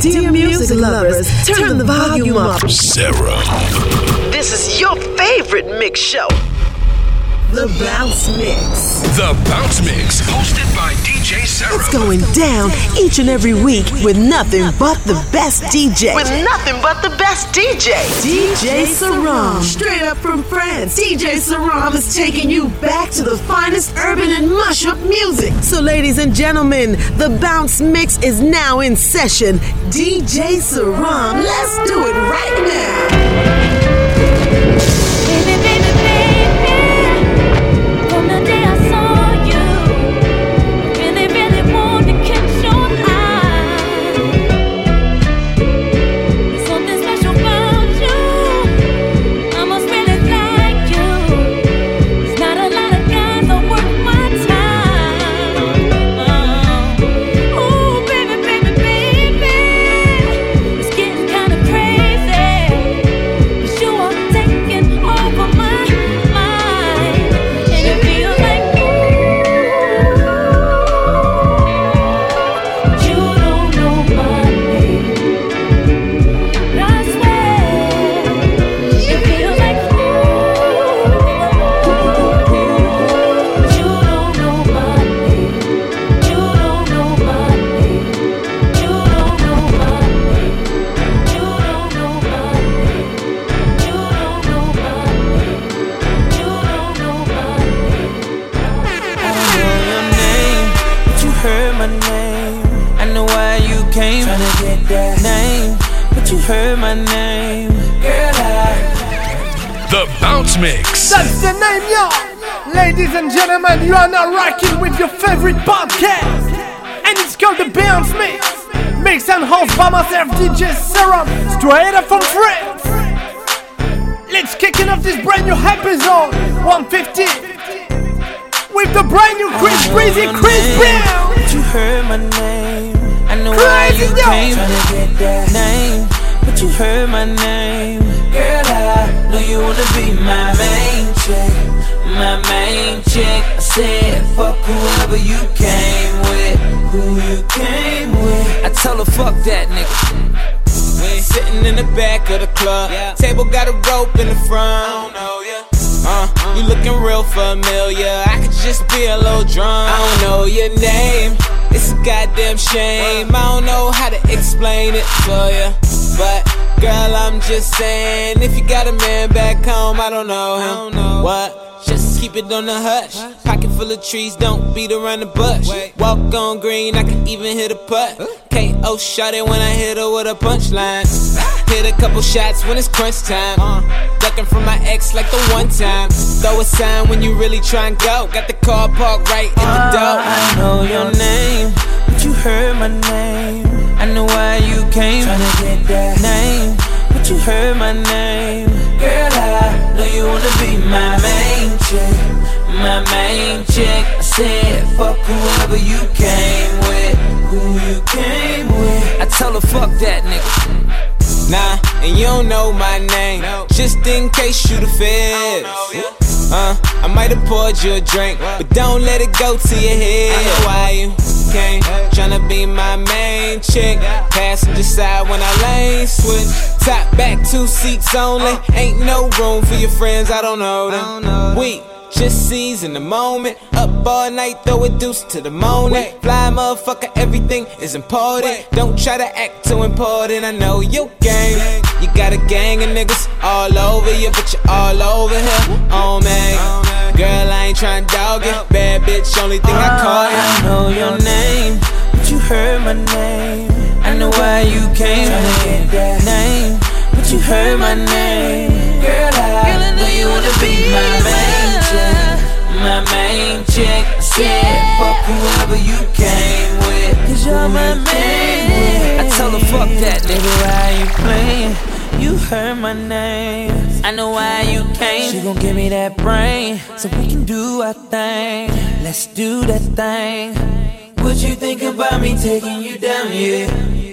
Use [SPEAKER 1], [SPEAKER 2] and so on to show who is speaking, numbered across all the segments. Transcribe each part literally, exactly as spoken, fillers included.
[SPEAKER 1] Dear music lovers, turn the volume up.
[SPEAKER 2] Sarah.
[SPEAKER 1] This is your favorite mix show. The Bounce Mix.
[SPEAKER 2] The Bounce Mix, hosted by D J Sarah.
[SPEAKER 1] It's going down each and every week with nothing but the best D J. With nothing but the best D J. D J Saram. Straight up from France, D J Saram is taking you back to the finest urban and mashup music. So ladies and gentlemen, the Bounce Mix is now in session. D J Saram, let's do it right now.
[SPEAKER 3] Baby, baby, baby, from the day I saw you, really, really want to catch your eye. There's something special about you, I must really like you. There's not a lot of guys that worth my time. Oh, ooh, baby, baby, baby, it's getting kind of crazy, but you are taking over my mind, and it feels like ooh, you don't know my name, but I swear it feels like ooh, you don't know my name, you don't know my name, you don't know my name, you don't know my name, you don't know my name, you don't know my name.
[SPEAKER 4] I don't know your name, but you heard my name. I know why you came, tryna get that name, but you heard my name. Girl, I
[SPEAKER 2] The Bounce Mix.
[SPEAKER 5] That's the name, y'all. Ladies and gentlemen, you are now rocking with your favorite podcast, and it's called The Bounce Mix. Mix and host by myself, D J Serum, straight up from France. Let's kicking off this brand new episode one fifty with the brand new Chris Breezy, Chris Brown.
[SPEAKER 4] but you heard my name. I know why
[SPEAKER 5] Crazy,
[SPEAKER 4] you
[SPEAKER 5] yo.
[SPEAKER 4] came, tryna get that name, but you heard my name. Girl, I know you wanna be my main chick, my main chick. I said, fuck whoever you came with, who you came with. I tell her, fuck that nigga. We sitting in the back of the club, table got a rope in the front. Uh, you looking real familiar. I could just be a little drunk. I don't know your name. It's a goddamn shame. I don't know how to explain it to ya, but girl, I'm just saying, if you got a man back home, I don't know him. What? Just keep it on the hush. Pocket full of trees, don't beat around the bush. Walk on green, I can even hit a putt. K O shot it when I hit her with a punchline. Hit a couple shots when it's crunch time. Ducking from my ex like the one time. Throw a sign when you really try and go. Got the car parked right in the door. I know your name, but you heard my name. I know why you came, tryna get that name, but you heard my name. Girl, I know you wanna be my main chick, my main chick. I said, fuck whoever you came with, who you came with. I tell her, fuck that nigga. Nah, and you don't know my name, just in case you the feds. Uh, I might have poured you a drink, but don't let it go to your head. I know why you came, tryna be my main chick. Passenger side when I lane switch. Top back, two seats only. Ain't no room for your friends, I don't know them. We just seize in the moment. Up all night, throw a deuce to the morning. Fly motherfucker, everything is important. Don't try to act too important, I know your game. You got a gang of niggas all over you, but you're all over here. Oh man, girl, I ain't tryna dog it. Bad bitch, only thing I call you. I know your name, but you heard my name. I know why you came, tryna get that name, but you heard my name. Girl, I know you wanna be my main chick, my main chick. I said, fuck whoever you came with, cause you're my main. I tell her, fuck that nigga, why you playing? You heard my name, I know why you came. She gon' give me that brain, so we can do our thing. Let's do that thing. What you think about me taking you down, yeah?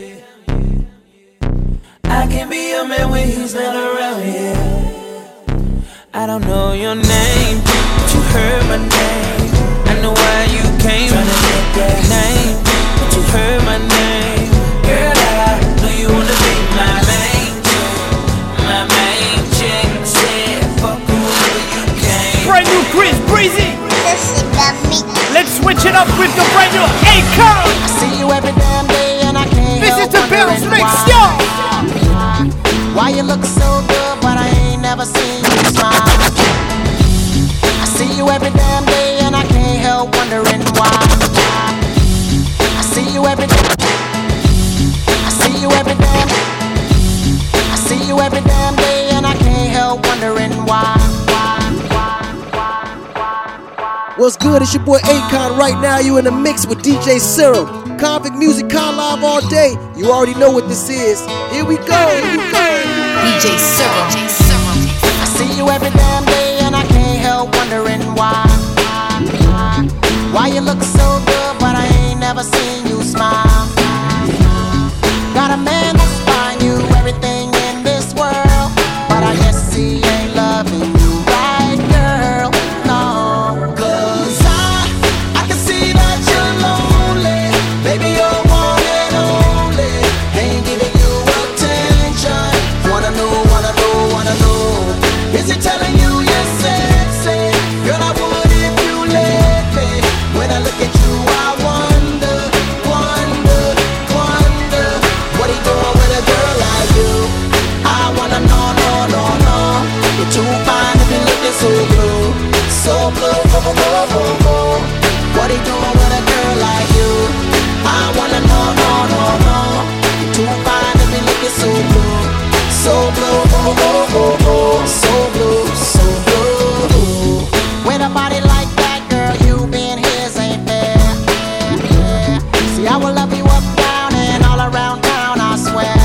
[SPEAKER 4] I can be your man when he's not around, yeah. I don't know your name, but you heard my name. I know why you came, tryna get that name, but you heard my name. Girl, I know
[SPEAKER 5] with the brand new Akon.
[SPEAKER 6] I see you every damn day and I can't
[SPEAKER 5] This
[SPEAKER 6] help
[SPEAKER 5] is the Bounce
[SPEAKER 6] wondering
[SPEAKER 5] Mix,
[SPEAKER 6] why.
[SPEAKER 5] yo.
[SPEAKER 6] Why you look so good, but I ain't never seen you smile. I see you every damn day and I can't help wondering why. I see you every day. I see you every damn. I see you every damn day and I can't help wondering why.
[SPEAKER 7] What's good? It's your boy Akon. Right now, you in the mix with D J Serum. Convict Music Con Live all day. You already know what this is. Here we go. Here we go.
[SPEAKER 1] D J Serum.
[SPEAKER 6] I see you every damn day and I can't help wondering why. Why you look so good, but I ain't never seen you smile. Got a man that's buying you everything in this world, but I guess he ain't loving you right, girl. No, cause I, I can see that you're lonely. Baby, you're one and only. Ain't giving you attention. Wanna know, wanna know, wanna know. Is he telling you you're sexy? Girl, I would if you let me. When I look at you, I wonder, wonder, wonder what he doing with a girl like you. I wanna know, no, no, no. You're too fine to be looking so blue, so blue, blue, blue, blue, blue. What he doing with a girl like you? I wanna know, no, no, no. You're too fine to be looking so blue, so blue, blue, blue, blue, blue, so blue, so blue. With a body like that, girl, you being his ain't fair. See, I will love you up, down, and all around town, I swear.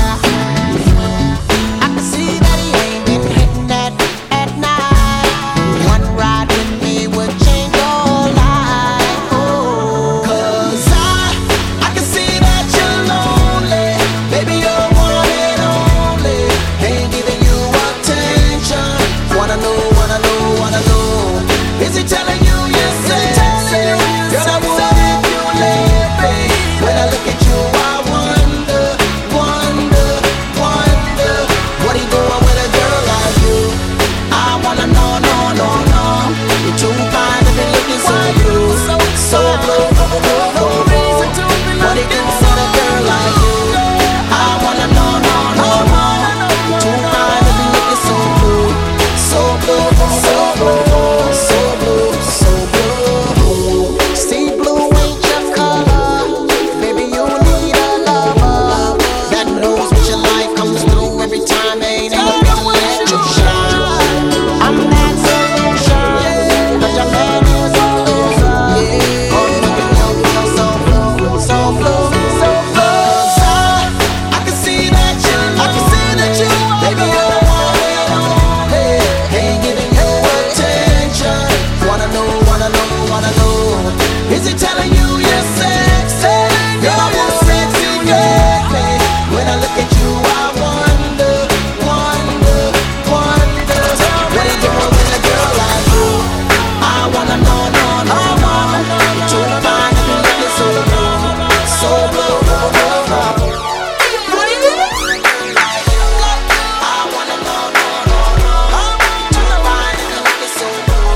[SPEAKER 6] I can see that he ain't been hitting that at night. One ride with me would change your life. Oh, cause I, I can see that you're lonely. Baby, you're one and only. Ain't giving you attention. Wanna know, wanna know, wanna know. Is he telling you you're sexy? Girl, I would if you let me. When I look at you, I wonder, wonder, wonder what he doing with a girl like you. I wanna know, no, no, no. You're too fine to be looking so blue, so blue, blue, blue, blue, blue. What he doing with a girl like you? I wanna know, no, no, no. You're too fine to be looking so blue, so blue, so blue, so blue, so blue. See, blue ain't your color. Baby, you need a lover that knows what your life comes through every time. Ain't enough to let you shine. I'm that solution, but your man is a loser. Oh, making you feel so blue, so blue, so blue. 'Cause I, I can see that you, I can see that you, baby, you're one and only. Ain't giving you attention. Wanna know, wanna know, wanna know. Is he telling you you're sexy? Girl, I want sexy, get me. When I look at you, I wonder, wonder, wonder what he doing with a girl like you. I wanna know, no, no, no. You're too fine to be looking so blue, so blue, blue, blue, blue. What he doing like you? I wanna know, no, no, no. You're too fine to be looking so blue.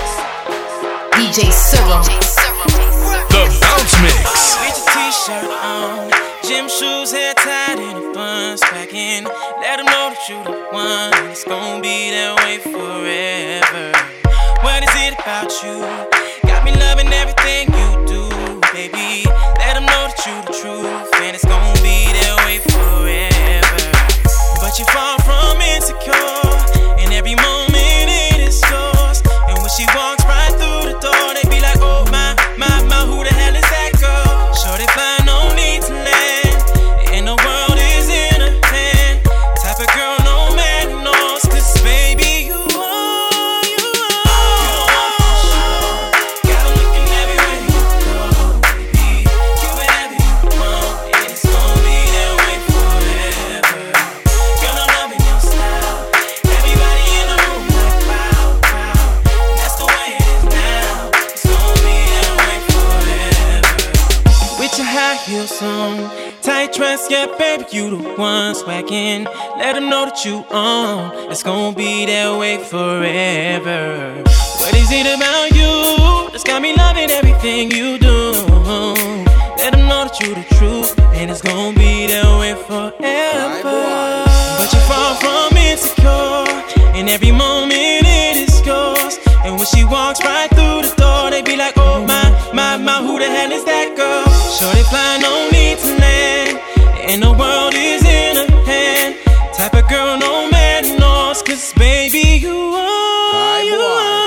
[SPEAKER 1] D J Serum.
[SPEAKER 2] The Bounce Mix.
[SPEAKER 4] With your t-shirt on, gym shoes, hair tied in a bun, back in. Let them know that you the one. It's gonna be that way forever. What is it about you? Got me loving everything you do, baby. Let them know that you the truth, and it's gonna be that way forever. But you far from insecure, and every moment it is yours. And when she walks right through the door, they be like, oh my, my, my, who the hell is that girl? Sure they find no need to land, and the world is in her hand. Type of girl no man knows, 'cause baby you are, you are. You don't want for sure. Got 'em looking everywhere you go, baby. You whatever you want, and it's gonna be that way forever. Girl, I'm loving your style. Everybody in the room like wow, wow. That's the way it is now. It's gonna be that way forever. With your high heels on, tight dress, yeah, baby, you the one swaggin'. Let them know that you on. It's gonna be that way forever. What is it about you that's got me loving everything you do? Let them know that you the truth, and it's gonna be that way forever. But you fall from insecure, and every moment it is yours. And when she walks right through the door, they be like, oh my, my, my, who the hell is that girl? Shorty fly, no need to land, and the world is in her hand. Type of girl no man knows, cause baby you are, you are.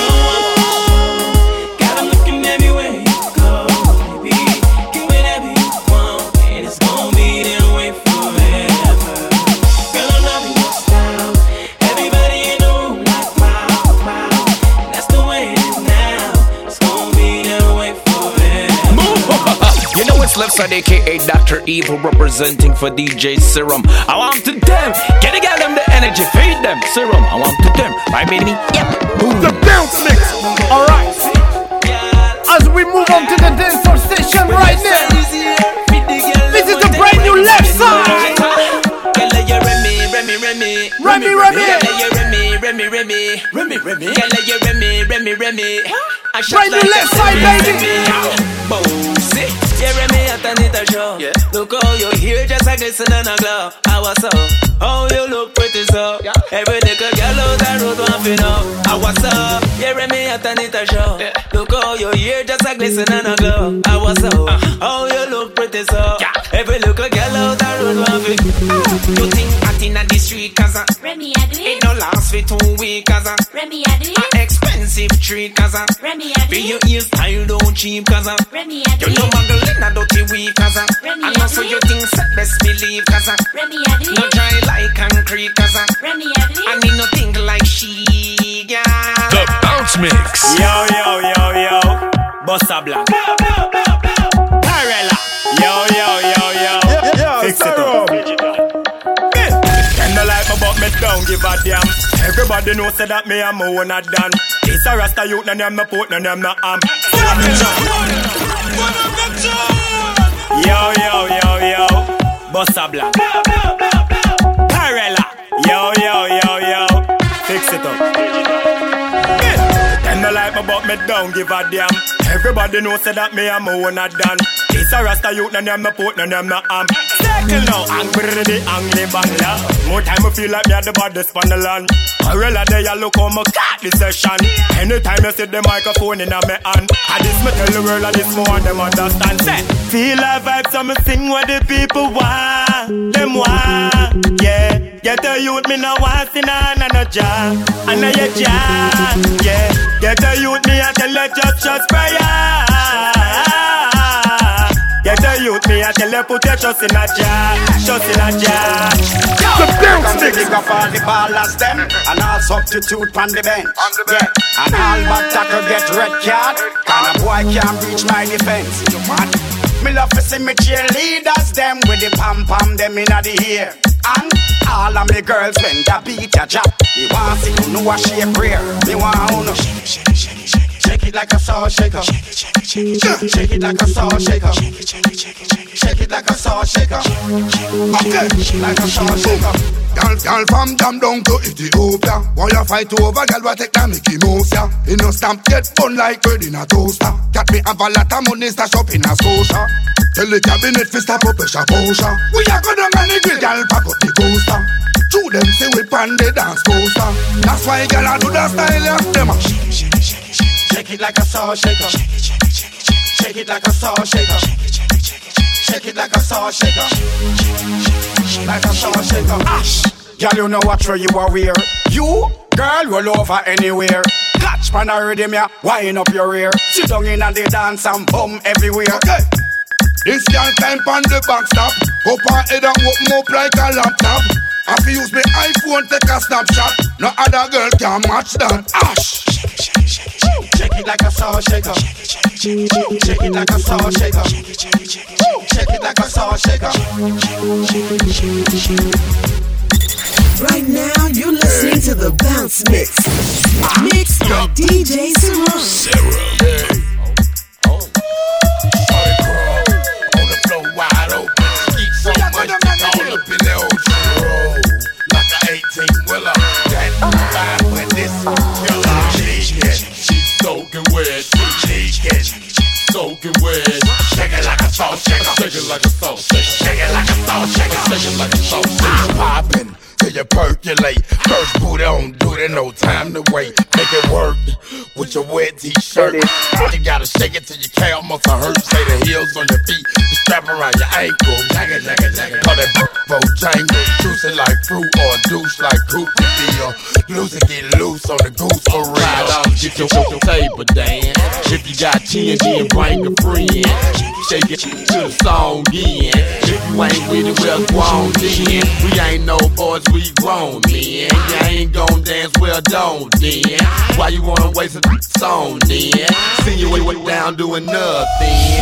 [SPEAKER 2] Leftside aka Doctor Evil representing for D J Serum. I want to them, get the girl them the energy, feed them Serum. I want to them, right baby? Yep. Boom.
[SPEAKER 5] The bounce mix. Alright. As we move on to the dance floor station right now. This is the brand new left side. Remy, Remy, Remy, Remy, Remy, Remy, Remy, Remy, Remy, Remy, Remy, Remy. Brand new left side, baby.
[SPEAKER 4] Bossy, yeah, Remy, I turn it a show. Look how you here, just a glisten and a glow. I was so, oh, you look pretty so. Every little girl out the road want to know. I was so, yeah, Remy, I turn it a show. Look how you here, just a glisten and a glow. I was so, oh, you look pretty so. Every little girl out the road want to know. You think I think the street, cause uh,
[SPEAKER 3] Remy, I do it.
[SPEAKER 4] It no last for two weeks, cause uh,
[SPEAKER 3] Remy, I do it.
[SPEAKER 4] An expensive treat, cause uh,
[SPEAKER 3] Remy, I do
[SPEAKER 4] be
[SPEAKER 3] it.
[SPEAKER 4] your ear style don't cheap, cause uh,
[SPEAKER 3] Remy, I do
[SPEAKER 4] you
[SPEAKER 3] it.
[SPEAKER 4] no muggle in a dirty week, cause uh,
[SPEAKER 3] Remy,
[SPEAKER 4] and
[SPEAKER 3] I
[SPEAKER 4] also
[SPEAKER 3] do
[SPEAKER 4] you
[SPEAKER 3] it.
[SPEAKER 4] think set best believe, cause uh,
[SPEAKER 3] Remy, I do
[SPEAKER 4] no
[SPEAKER 3] it.
[SPEAKER 4] dry like concrete, cause uh,
[SPEAKER 3] Remy, I do it.
[SPEAKER 4] I need no think like she, yeah.
[SPEAKER 2] The Bounce Mix.
[SPEAKER 8] Yo, yo, yo, yo. Bossa Blanc. Parella. Yo, yo, yo, yo. Fix it up. Them no like me but me don't give a damn. Everybody knows say that me am my own a dan. This a Rasta youth, no name no port, no name no am. Yo, yo, yo, yo. Bossa Blanc. Parella. Yo, yo, yo, yo. Fix it up. Them no like me but me don't give a damn. Everybody knows say that me am my own a dan. This a Rasta youth, no name no port, no name no am. Circle now, angry the angry bangla. More time I feel like me at the baddest on the land. Parella day I look how me cut the session. Anytime you see the microphone in a me hand, I this me tell the world and this more them understand. Say, feel a vibe so me sing what the people want. Them want, yeah. Get a youth me no want sin and no jar. And a yeah jar, yeah. Get a youth me I tell you just just prayer. Get a youth me I tell you put your trust in a jar, trust in a jar.
[SPEAKER 5] The bounce mix.
[SPEAKER 9] Pick up all the ballers them and all substitute on the bench. Yeah, and all back tackle get red card. Kind of boy can't reach my defense. And me love to see me cheerleaders them with the pam pam them inna the ear. And all of me girls when the beat a drop, me want see you know a shape rare. Me want you know shake it, shake it, shake it, shake it, shake it like a salt shaker. Shake it, shake it, shake it, shake it like a salt shaker. Shake it, shake it, shake it, shake it, shake it like a salt shaker. Okay, like a salt shaker.
[SPEAKER 10] Girl, girl from Jam down to Ethiopia. Why you fight over, girl, what take the Mickey Mouse, yeah? In a stamp get fun like bread in a toaster. Cat me have a lot of money stash up in a Scotia. Tell the cabinet fi stop up pressure potion. We a go down and the grill, girl, pack up the coaster. True them say we pan the dance poster. That's why girl I do the style of them. Shake it, shake it, shake it, shake it, shake it like a salt shaker. Shake it, shake it, shake it, shake it, shake it like a salt shaker. Shake it, shake it, shake it, shake it like a salt shaker. Like a salt shaker. Ash, girl you know what show you are wear. You, girl, roll over anywhere. Catch pan a rhythm ya, wind up your rear. Sit down in and the dance and bum everywhere. Okay. This girl time on the back stop. Up her head and open up like a laptop. If you use my iPhone, take a snapshot. No other girl can match that. Ash. Shake it, shake it, shake it, shake it. Shake it like a salt shaker. Shake it, shake it, shake it, shake it. Shake it like a salt shaker. Shake it, shake it, shake it, shake it. Shake it like a salt shaker.
[SPEAKER 1] Right now, you're listening to the Bounce Mix. Mixed by D J Serum.
[SPEAKER 2] Soaking wet, soaking wet.
[SPEAKER 10] shaker. Shake it like a salt shaker. Shake it like a salt shaker. Shake it like a salt shaker. Poppin' till you percolate. First booty on duty, no time to wait. Make it work with your wet t-shirt. You gotta shake it till your calf muscle hurt. Say the heels on your feet, the strap around your ankle. Jagger, jagger, jagger. Call that Bojangle. Juice it like fruit or a douche like coupe to feel. Loose and get loose on the goose for real.
[SPEAKER 11] Ride out, get your table dance. If you got chin, then bring a friend. Shake it to the song again. If you ain't with it, well, go on then. We ain't no boys, we grown men. You ain't gon' dance, well, don't then. Why you wanna waste a song then? See you way down doing nothing.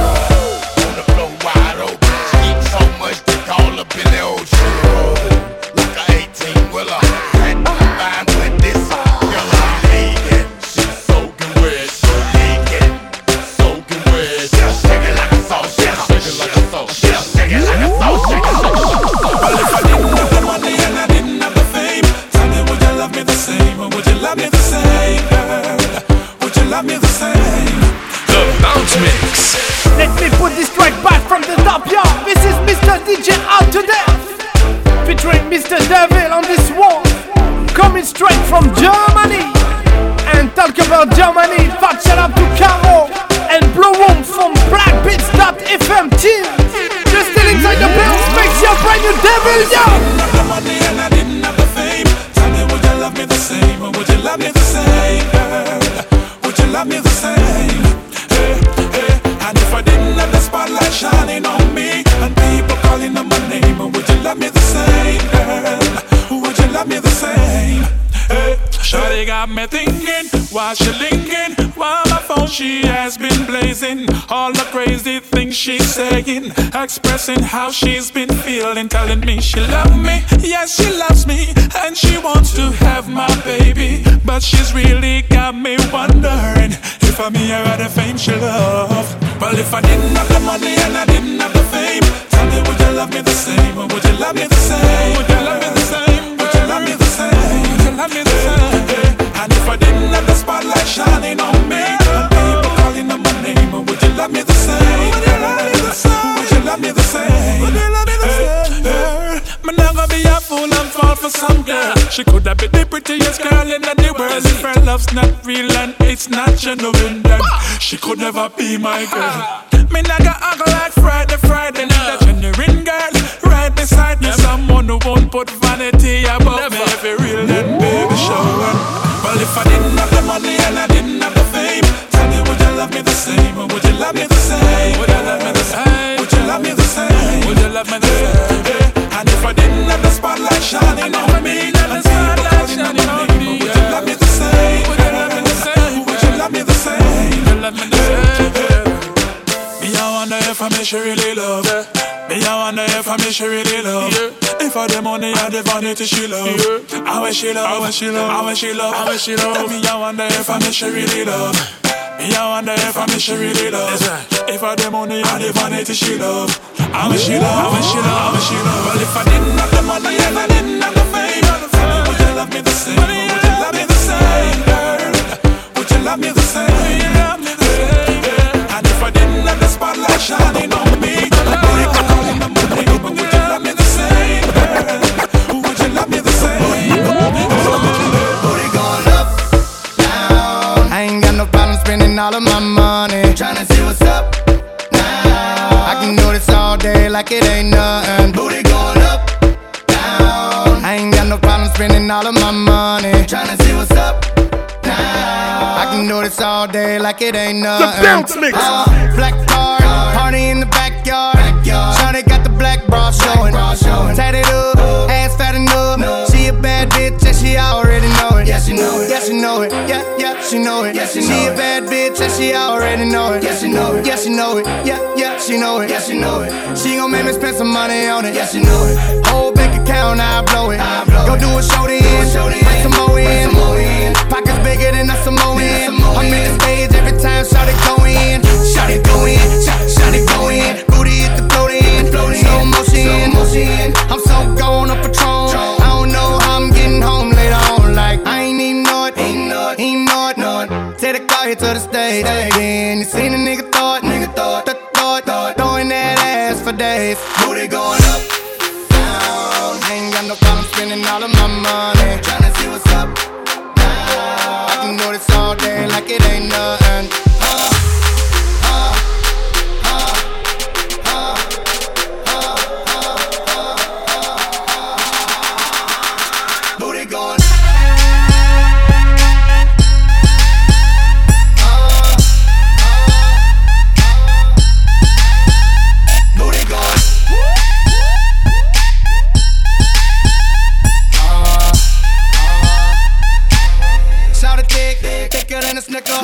[SPEAKER 10] On the floor wide open. Eat so much they call up in the ocean. Like a eighteen wheeler. And combined with this girl I'm leaking.
[SPEAKER 11] She's soaking wet, so leaking, soaking wet.
[SPEAKER 10] Just shake it like a salt shaker.
[SPEAKER 11] Shake it like a salt shaker.
[SPEAKER 10] Just shake it like a salt shaker.
[SPEAKER 12] Well, if I didn't have the money and I didn't have the fame, tell me, would you love me the same? Or would you love me the same, girl? Would you love me the same?
[SPEAKER 2] The Bounce Mix.
[SPEAKER 5] Let me put this track back from the top, yo. This is Mister D J Out to Death, featuring Mister Devil on this one, coming straight from Germany. And talk about Germany, fat shout out to Caro and Blue Room from Black Beats dot F M team. You're still inside the Bounce Mix, your brand new Devil, yo.
[SPEAKER 12] I didn't have the money and I didn't have the fame. Tell me, would you love me the same? Or would you love me the same, girl? Would you love me the same? Hey, hey. And if I didn't have the spotlight shining on me and people calling on my name, or would you love me the same, girl? Would you love me the same? Hey, Shawty got me thinking while she linking, while my phone she has been blazing. All the crazy things she's saying, expressing how she's been feeling, telling me she loves me, yes she loves me, and she wants to have my baby. But she's really got me wondering if I'm here at the fame she loves. Well, if I didn't have the money and I didn't have the fame, tell me, would you love me the same? Or would you love me the same? Would you love me the same? Would you love me the same? Would you love me the same? And if I didn't have the spotlight shining on me and people calling on my name, or would you love me the same? Would you love me the same? Would you love me the same? Would you love me the same? Me not gonna be a fool and fall for some girl. She could have been the prettiest girl in the world. If her love's not real and it's not genuine, then she could never be my girl. Me not gonna act like Friday, Friday night. A genuine girl right beside me, someone who won't put vanity above me. If it real, then baby show her. Well, if I didn't have the money and I didn't have the fame, tell me, would you love me the same? Or would you love me the same? Would you love me the same? Would you love me the same? Would you love me the same? And if I didn't have the spotlight shining on me, and people calling on my name, would you love me the same? Would you love me the same? Would you love me the same? Would you love me the same? Me I wonder if I miss she really love. Me I wonder if I miss she really love. If I the money or the vanity she love. I wish she love, I wish she love, I wish she love, I wish she love. Me I wonder if I miss she really love. Me I wonder if I miss she really love. If I the money or the vanity she love. I wish she love, I wish she love, I wish she love. Well, if I didn't have the money and I didn't have the fame, tell me, would you love me the same? Would you love me the same, girl? Would you love me the same? And if I didn't have the spotlight shining on me, and people calling on my name, would you love me the same, girl? Would you love me the same?
[SPEAKER 13] Booty going up, down. I ain't got no problem spending all of my money, tryna see what's up now. I can do this all day like it ain't nothing. Booty going up, down. I ain't got no problem spending all of my money, tryna see what's up now. I can do this all day like it ain't nothing.
[SPEAKER 5] The Bounce Mix.
[SPEAKER 13] Uh, black card, party in the backyard. Shawty got the black bra showing. Tatted up, ass fat enough. She a bad bitch and she already know it. Yeah, she know it. Yeah, she know it. Yeah, yeah, she know it. She a bad bitch and she already know it. Yeah, she know it. Yeah, she know it. Yeah, yeah, she know it. Yeah, she know it. She gon' make me spend some money on it. Yeah, she know it. Whole bank account, I blow it. Go do a show then, bring some more in. Pockets bigger than a Samoan. I'm in the stage every time Shawty go in. Shawty go in, Shawty go in. Booty hit the float in, slow motion. I'm so gone up Patron. I don't know how I'm getting home later on. Like I ain't even know it, ain't know it, ain't know it, know it. Take the car here to the stage. Then you seen a nigga thought, nigga thought, thought, thought, throwing that for days. Booty going up, down. I ain't got no problem spending all of my money. Tryna see what's up now. I can do this all day like it ain't nothing. Uh, uh, uh, uh, uh, uh, uh. Booty going up. Thicker than a snicker.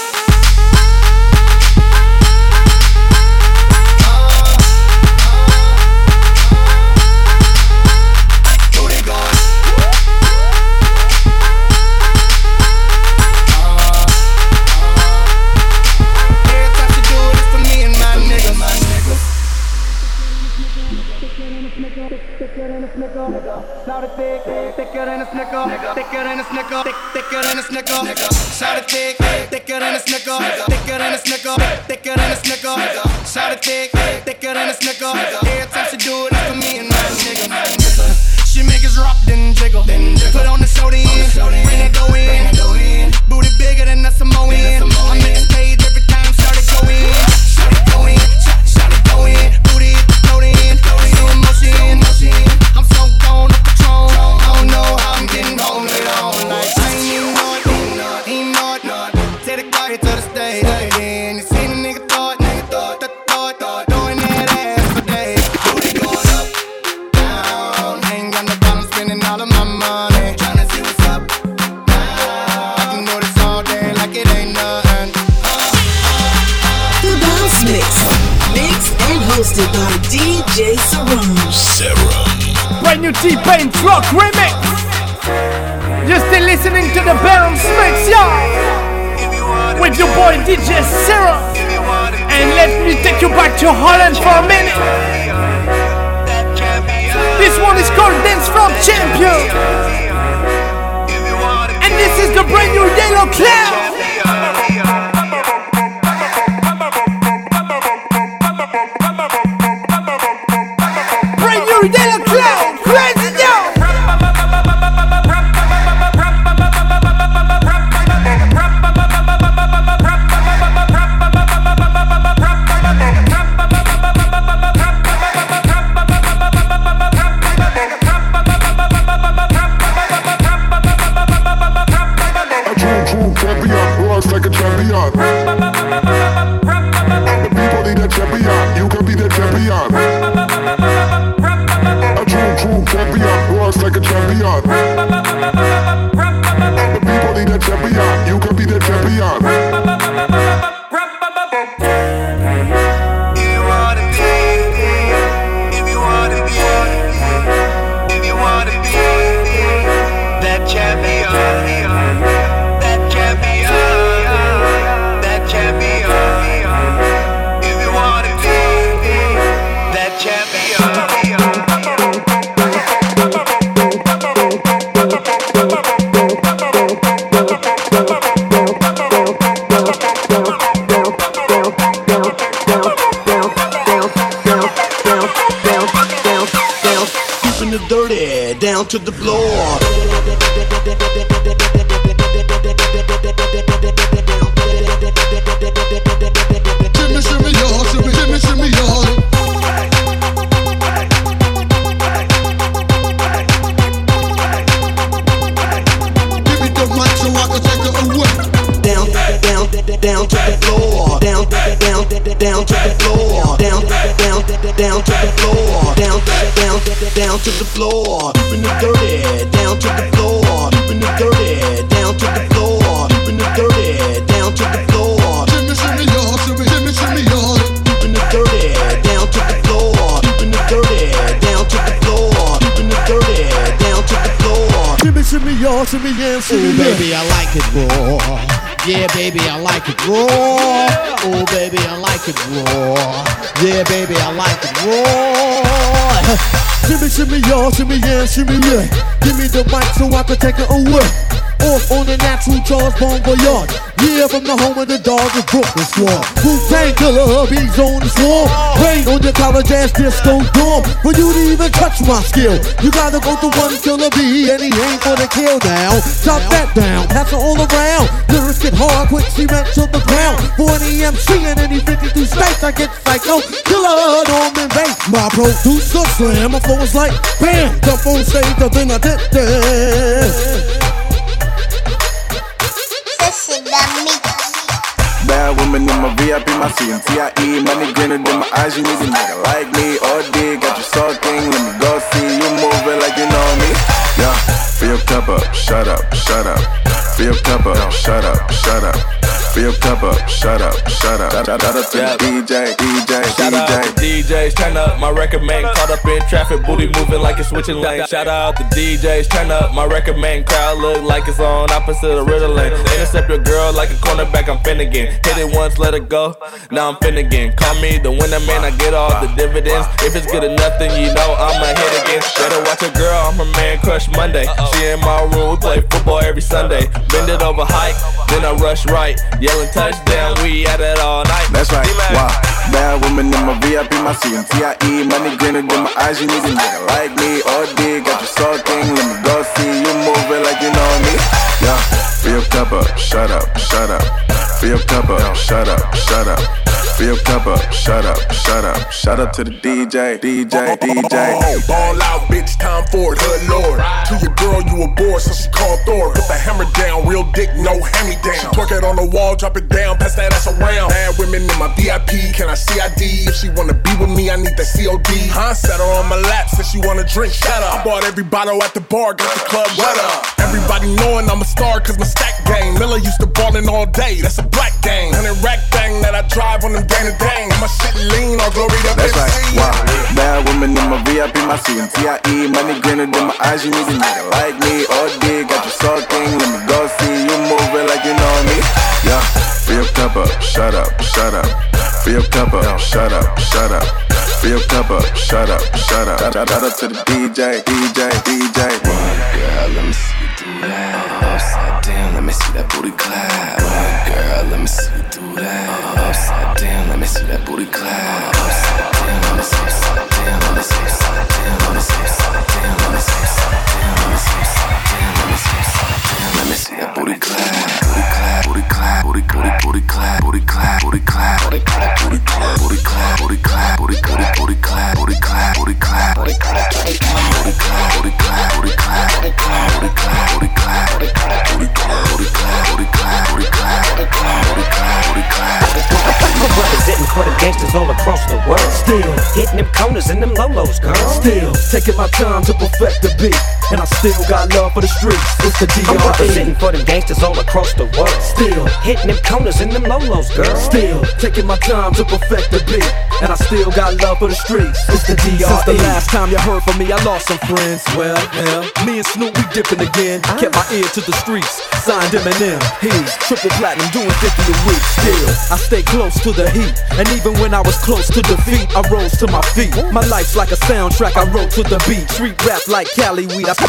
[SPEAKER 13] Thicker than a snicker, thicker than a snicker, thicker than a snicker. Shout it thick, thicker than a snicker, thicker than a snicker, thicker than a snicker. Shout it thick, thicker than a snicker. Every time she do it, it's for me and my nigga. She make us rock, then jiggle, put on the show then, bring it go in. Booty bigger than a Samoan. I make a stage every time, shout it go in, shout it go in, shout it go in. Booty floating, slow motion. I'm so gone up the throne. I don't know how I'm getting on it on. Like I ain't even know it, ain't know it, know it. Take the car here to the stage. Then you see the nigga thought, nigga thought, thought, thought, thought, throwing that ass for days. Booty going up, down. I ain't got no problem spending all of my money. Tryna see what's up now. I can do this all day like it ain't nothing.
[SPEAKER 1] The Bounce Mix, mixed and hosted by D J Serum.
[SPEAKER 2] Serum.
[SPEAKER 5] Brand new T-Pain Truck Remix. You're still listening to the Bounce Mix, y'all, with your boy D J Serum. And let me take you back to Holland for a minute. This one is called Dance from Champion. And this is the brand new Yellow Cloud. Brand new Yellow Cloud. Crazy down.
[SPEAKER 14] Like a champion. The people need a champion. You can be the champion. A true, true champion. Roars like a champion. The people need a champion. You can be the champion.
[SPEAKER 15] If you wanna be, if you wanna be, if you wanna be that champion, that champion.
[SPEAKER 16] Dirty down to the floor.
[SPEAKER 14] Shimmy, shimmy, y'all, shimmy, shimmy, shimmy, y'all. Give me the mic so I can take it away.
[SPEAKER 16] Down, down, down to the floor. Down, down, down to the floor. Down, down, down to the floor. Down, down, down to the floor. Keeping it dirty. Down to the floor. Keeping it dirty. Down to the floor. Keeping it dirty. Down to the floor.
[SPEAKER 14] Shimmy, shimmy, y'all, shimmy, shimmy, shimmy, y'all.
[SPEAKER 16] Keeping it dirty. Down to the floor. Keeping it dirty. Down to the floor. Keeping it dirty. Down to the floor.
[SPEAKER 14] Shimmy, shimmy, y'all, shimmy, yeah, shimmy,
[SPEAKER 17] yeah. Baby, I like it raw. Yeah, baby, I like it raw. Oh, baby, I like it raw. Yeah, baby, I like it raw.
[SPEAKER 14] Shimmy, shimmy, y'all, shimmy, yeah, shimmy, yeah. Give me the mic so I can take it away.
[SPEAKER 17] Off on the natural Charles Bon Voyage. Yeah, from the home of the Dodgers Brooklyn Squad. Wu-Tang Killer, hubby's on the swarm. Rain on your college ass disco dorm. For you to even touch my skill, you gotta go to one Killer B, and he ain't gonna kill down. Chop that down, pass it all around. Lyrics get hard, quick cement to the ground. For any M C in any fifty-two states, I get psycho. Killer, Norman Bates. My producer slam, my flow is like bam. Jump on stage, then I did that.
[SPEAKER 18] Bad woman in my V I P, my C M T I E. Money greener than my eyes, you need a nigga like me. All day, got you sulking, let me go see you moving like you know me. Yeah, fill your cup up, shut up, shut up. Fill your cup up, shut up, shut up. Fill your cup up, shut up, shut up. Shout out to the D J, D J,
[SPEAKER 19] Shout
[SPEAKER 18] D J.
[SPEAKER 19] out to D Js, turn up my record man. Caught up in traffic, booty moving like it's switching lanes. Shout out to D Js, turn up my record man. Crowd look like it's on opposite of Ritalin. Intercept your girl like a cornerback, I'm Finnegan. Hit it once, let it go, now I'm Finnegan. Call me the winner man, I get all the dividends. If it's good enough, then you know I'ma hit again. Better watch a girl, I'm her man crush Monday. She in my room, we play football every Sunday. Bend it over hike, then I rush right. Yelling touchdown, we at it all night.
[SPEAKER 18] That's right, wow. Bad woman in my V I P, my C M T I E. Money greener than my eyes, you need a nigga like me. All day, got you sulking, let me go see you moving like you know me. Yeah, fill your cup up, shut up, shut up. Fill your cup up, shut up, shut up. Fill your cup up, shut up, shut up. Shout out to the D J, D J, D J.
[SPEAKER 20] Ball out, bitch, time for it, hood lord. To your girl, you a bore, so she called Thor. Put the hammer down, real dick, no hand-me-down. Twerk it on the wall, drop it down, pass that ass around. Bad women in my V I P, can I C I D? If she wanna be with me, I need that C O D. Huh? Sat her on my lap, said she wanna drink, shut up. I bought every bottle at the bar, got the club wet up. Everybody knowing I'm a star, cause my stack game. Miller used to ballin' all day, that's a black gang. Hundred rack thing that I drive on them gang to gang. My shit lean, all glory to
[SPEAKER 18] That's right,
[SPEAKER 20] M C.
[SPEAKER 18] wow. Bad woman in my V I P, my C M T I E. Money greener than my eyes, you need a nigga like me. All day, got you sulking, let me go see you moving like you know me. Yeah, fill your cup up, shut up, shut up. Fill your cup up, shut up, shut up. Fill your cup up, shut up, shut up. Shout out to the D J, D J, D J.
[SPEAKER 21] Girl, let me see you do that. Upside down, let me see that booty clap. Girl, let me see you do that. Upside down, let me see that booty clap. Upside down, let me see, upside down, let me see, upside down, let me see, upside down, let me see, upside down, let me see, upside down, let me see, upside down, let me see that booty clap. Booty clap, booty clap, booty booty booty clap, booty clap, booty clap, booty clap, booty clap, booty clap, booty clap, booty booty booty clap, booty clap, booty clap, booty clap, booty clap, booty clap, booty clap, booty clap, booty clap, booty clap, booty clap, booty clap, booty clap, booty clap, booty clap, booty clap, booty clap, booty clap, booty clap.
[SPEAKER 22] I'm representing for the gangsters all across the world. Still hitting them corners and them lolos, girl.
[SPEAKER 23] Still taking my time to perfect the beat, and I still got love for the streets. It's the D R E.
[SPEAKER 22] I'm representing for them gangsters all across the world.
[SPEAKER 23] Still
[SPEAKER 22] hitting them corners and them lolos, girl.
[SPEAKER 23] Still taking my time to perfect the beat, and I still got love for the streets. It's the D R E. Since the last time you heard from me, I lost some friends. Well, hell, me and Snoop, we dipping again. Kept my ear to the streets, signed Eminem. He's triple platinum, doing fifty a week. Still, I stay close to the heat, and even when I was close to defeat, I rose to my feet. My life's like a soundtrack, I wrote to the beat. Street rap like Cali weed. I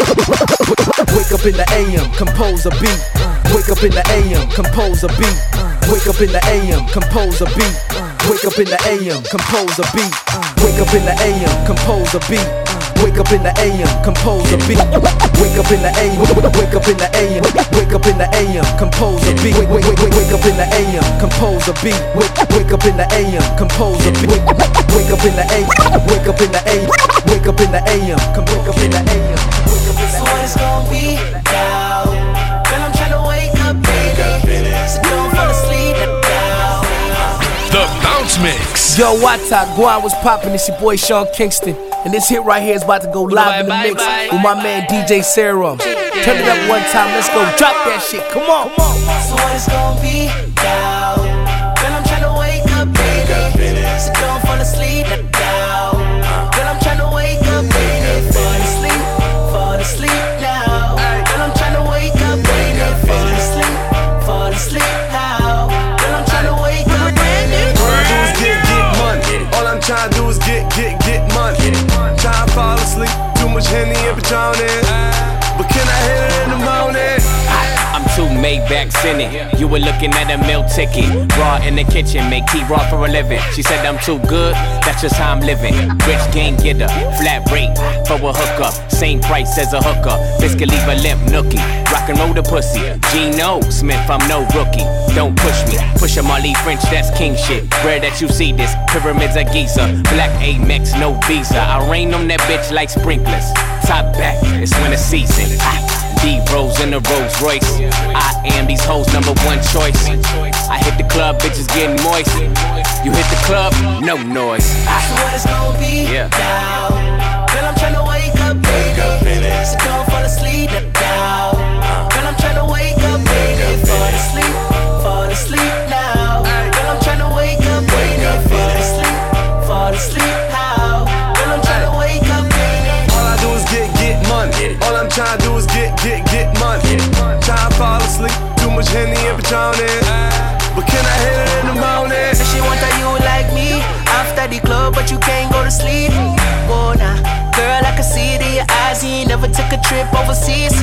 [SPEAKER 23] wake up in the A M, compose a beat. Wake up in the A M, compose a beat. Wake up in the A M, compose a beat. Wake up in the A M, compose a beat. Wake up in the A M, compose a beat. Wake up in the A M, compose a beat. Wake up in the A M, wake up in the A M, wake up in the A M, compose a beat. Wake, wake, wake, wake up in the A M, compose a beat. Wake, wake up in the A M, compose a beat. Wake up in the A M, wake up in the A M, wake up in the A M, come wake up in the A M.
[SPEAKER 4] So what it's gonna be now? Girl, I'm tryna wake up, baby. So don't fall asleep now.
[SPEAKER 24] The Bounce Mix.
[SPEAKER 5] Yo, Wata, Guan was poppin', it's your boy Sean Kingston. And this hit right here is about to go live bye, in the bye, mix bye, with my man D J Serum. Turn it up one time, let's go. Drop that shit, come on. Come on.
[SPEAKER 4] So what it's gonna be now? Girl, I'm tryna wake up, baby. So don't fall asleep now. Girl, I'm tryna wake up, baby. Fall asleep, fall asleep now. Girl, I'm tryna wake up, baby. Fall asleep, fall asleep now. Girl, I'm tryna wake up, baby.
[SPEAKER 25] All I do is get, get money. All I'm tryna do is get, get, get money. Try to fall asleep, too much Henny and Patron in. But can I hit it in the morning?
[SPEAKER 3] kickbacks in it. You were looking at a meal ticket. Raw in the kitchen, make tea raw for a living. She said I'm too good, that's just how I'm living. Rich game getter, flat rate for a hookup. Same price as a hooker. Biscuit leave a limp nookie. Rock and roll the pussy. Geno Smith, I'm no rookie. Don't push me. Push a Marley French, that's king shit. Rare that you see this. Pyramids of Giza. Black Amex, no visa. I rain on that bitch like sprinklers. Top back, it's winter season. D-Rose in the Rolls Royce. I am these hoes' number one choice. I hit the club, bitches getting moist. You hit the club, no noise.
[SPEAKER 4] I swear it's gon' be
[SPEAKER 3] yeah.
[SPEAKER 4] now. Girl, I'm tryna wake up, baby. So don't fall asleep now. Girl, I'm tryna wake up, baby. Fall asleep, fall asleep now. Girl, I'm tryna wake up, baby. Fall asleep, fall asleep now. Girl, I'm tryna wake up, baby.
[SPEAKER 25] All I do is get, get money. All I'm tryna do is get, get, get money. Tryna fall asleep, too much Henny and Patronus. But can I hit it in the morning?
[SPEAKER 4] Said she want that you like me after the club, but you can't go to sleep. Oh, nah. Girl, I can see it in your eyes. You ain't never took a trip overseas.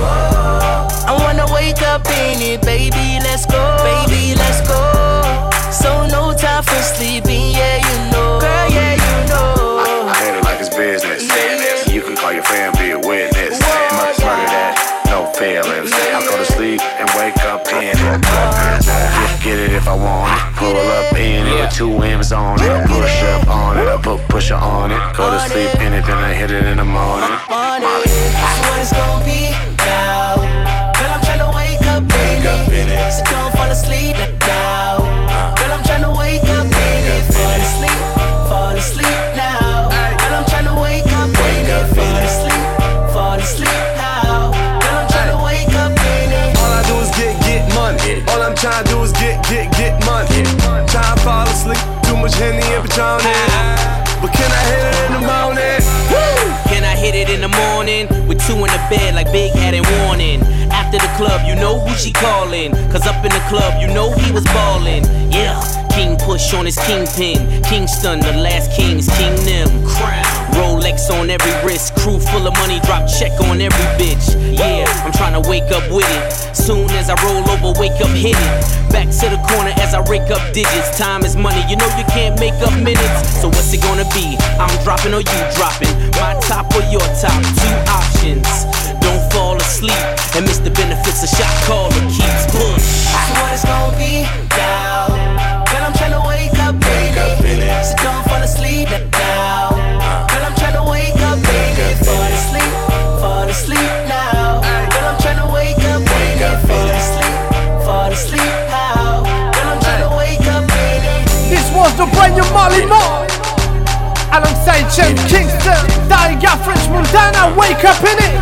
[SPEAKER 4] I wanna wake up in it, baby. Let's go, baby. Let's go. So no time for sleeping, yeah, you know. Girl, yeah, you know.
[SPEAKER 6] I, I hate it like it's business. Yeah. You can call your friend, be a witness. Much murder that, no feelings. I go to sleep and wake up in it. Get it if I want it. Pull up in it with two M's on it. Push up on it, I put pusher on it. Go to sleep in it, then I hit it in the morning.
[SPEAKER 4] That's what it's gon' be now. Girl, I'm tryna wake up, baby. So don't fall asleep now. Girl, I'm tryna wake up, baby. Fall asleep, fall asleep now. Girl, I'm tryna wake up, baby. Fall asleep, fall asleep now. Girl, I'm tryna wake up, baby.
[SPEAKER 25] All I do is get, get money. All I'm tryna do is get, get, get money. Tryna fall asleep, too much Henny and Patronus. But can I hit it in the morning?
[SPEAKER 3] Woo! Can I hit it in the morning? With two in the bed like Big had it warning. After the club, you know who she calling. Cause up in the club, you know he was ballin'. Yeah, King Push on his kingpin. Kingston, the last king's King Nim. Crown. Rolex on every wrist. Crew full of money, drop check on every bitch. Yeah, I'm tryna wake up with it. Soon as I roll over, wake up, hit it. Back to the corner as I rake up digits. Time is money, you know you can't make up minutes. So what's it gonna be? I'm dropping or you dropping? My top or your top? Two options. Don't fall asleep and miss the benefits of shot caller keeps push.
[SPEAKER 4] That's what it's gonna be now. Girl, I'm tryna wake up, baby. So don't fall asleep now. Girl, I'm tryna wake up, baby. Fall asleep, fall asleep now. Girl, I'm tryna wake up, baby. Fall asleep, fall asleep now. Girl, I'm tryna wake up, baby.
[SPEAKER 5] This was the brand new Molly Moore alongside Chen Kingston, Tiger, French Montana. Wake up in it.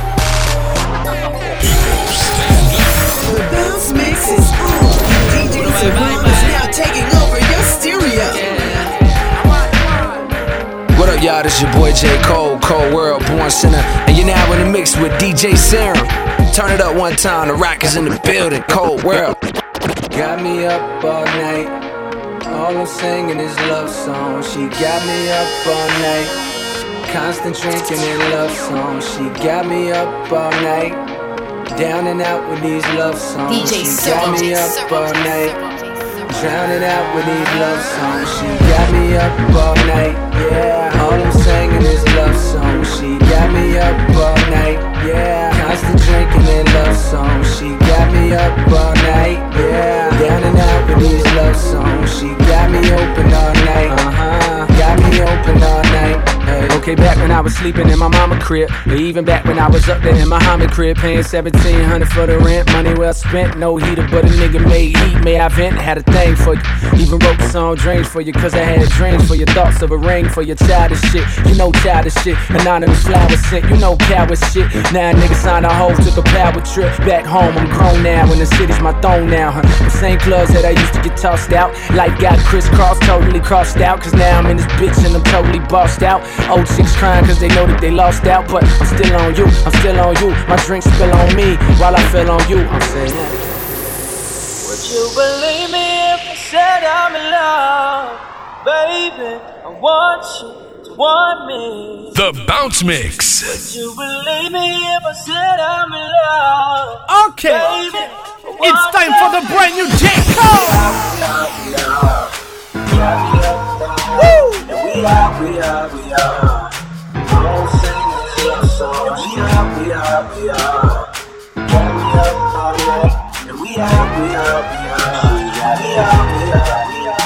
[SPEAKER 1] The bounce mix is on. D J Saram is now taking over your stereo.
[SPEAKER 7] What up, y'all? This your boy J. Cole, Cold World, Born Sinner, and you're now in the mix with D J Serum. Turn it up one time, the rock is in the building, Cold World.
[SPEAKER 8] Got me up all night, all I'm singing is love songs. She got me up all night, constant drinking and love songs. She got me up all night, down and out with these love songs.
[SPEAKER 9] D J
[SPEAKER 8] She got me up all night, drowning out with these love songs. She got me up all night, yeah. All I'm singing is love songs. She got me up all night, yeah. Constant drinking and love songs. She got me up all night, yeah. Down and out with these love songs. She got me open all night, uh-huh. Got me open all night. Hey.
[SPEAKER 23] Okay, back when I was sleeping in my mama crib, or even back when I was up there in my Muhammad crib, paying seventeen hundred for the rent, money well spent, no heater, but a nigga made heat. May I vent? Had a thing for you. Even wrote the song Dreams for you, cause I had dreams for your thoughts of a ring for your childish shit. You know childish shit, anonymous flower scent, you know coward shit. Now niggas signed a hoe, took a power trip back home. I'm grown now, and the city's my throne now, huh? The same clubs that I used to get tossed out, life got crisscrossed, totally crossed out, cause now I'm in this bitch and I'm totally bossed out. Old chicks crying cause they know that they lost out, but I'm still on you, I'm still on you. My drink spill on me while I feel on you. I'm saying that.
[SPEAKER 4] Would you believe me if I said I'm in love? Baby, I want you to want me.
[SPEAKER 24] The Bounce Mix.
[SPEAKER 4] Would you believe me if I said I'm in love?
[SPEAKER 5] Okay.
[SPEAKER 4] Baby,
[SPEAKER 5] It's time for the brand new J. Cole. Woo!
[SPEAKER 8] We are, we are, we are. All singing love songs. We are, we are, we are. Carry up all night. And we are, we are, we are. We are, we are, we are.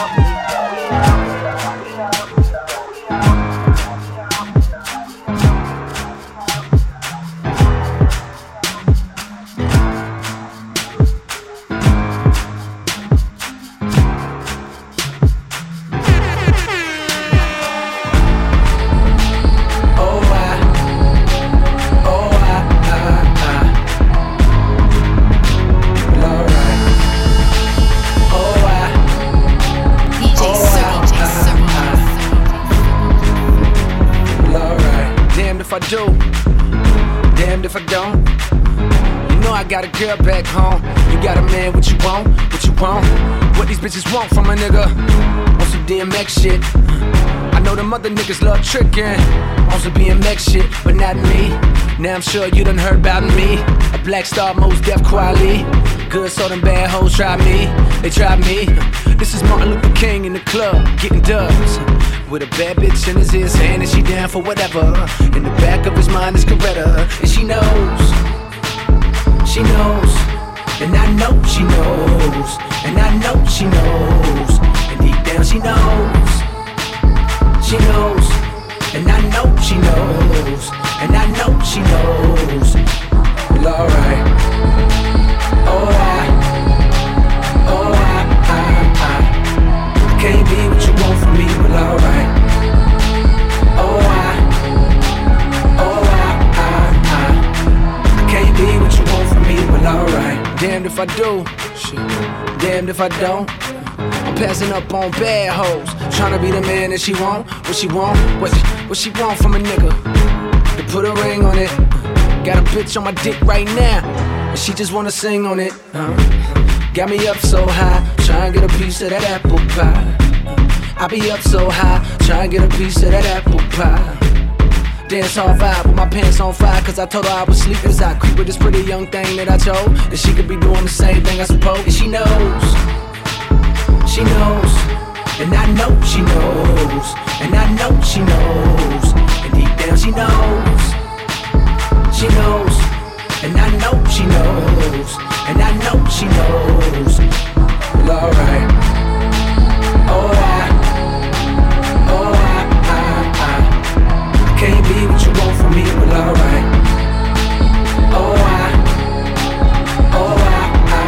[SPEAKER 7] If I do, damned if I don't. You know I got a girl back home. You got a man, what you want, what you want. What these bitches want from a nigga. Want some D M X shit. I know them other niggas love tricking. Want some B M X shit, but not me. Now I'm sure you done heard about me. A black star, most deaf quality. Good, so them bad hoes try me. They try me. This is Martin Luther King in the club, getting dubs. With a bad bitch in his ears saying that she down for whatever. In the back of his mind is Coretta. And she knows, she knows. And I know she knows. And I know she knows. And deep down she knows. She knows. And I know she knows. And I know she knows. Well, alright. Alright. Alright. Can't be what you want from me, well alright. Oh I, oh I, I, I, can't be what you want from me, well alright. Damned if I do, shit. Damned if I don't. I'm passing up on bad hoes, tryna be the man that she want. What she want, what, what she want from a nigga. To put a ring on it. Got a bitch on my dick right now, and she just wanna sing on it. Uh, got me up so high, tryna get a piece of that apple pie. I be up so high, tryna get a piece of that apple pie. Dance all vibe with my pants on fire, cause I told her I was sleeping as I creep with this pretty young thing that I chose. That she could be doing the same thing I suppose. And she knows, she knows. And I know she knows. And I know she knows. And deep down she knows. She knows. And I know she knows. And I know she knows. Well, alright. Alright. Alright. Can't be what you want from me, well, alright. Alright. Alright.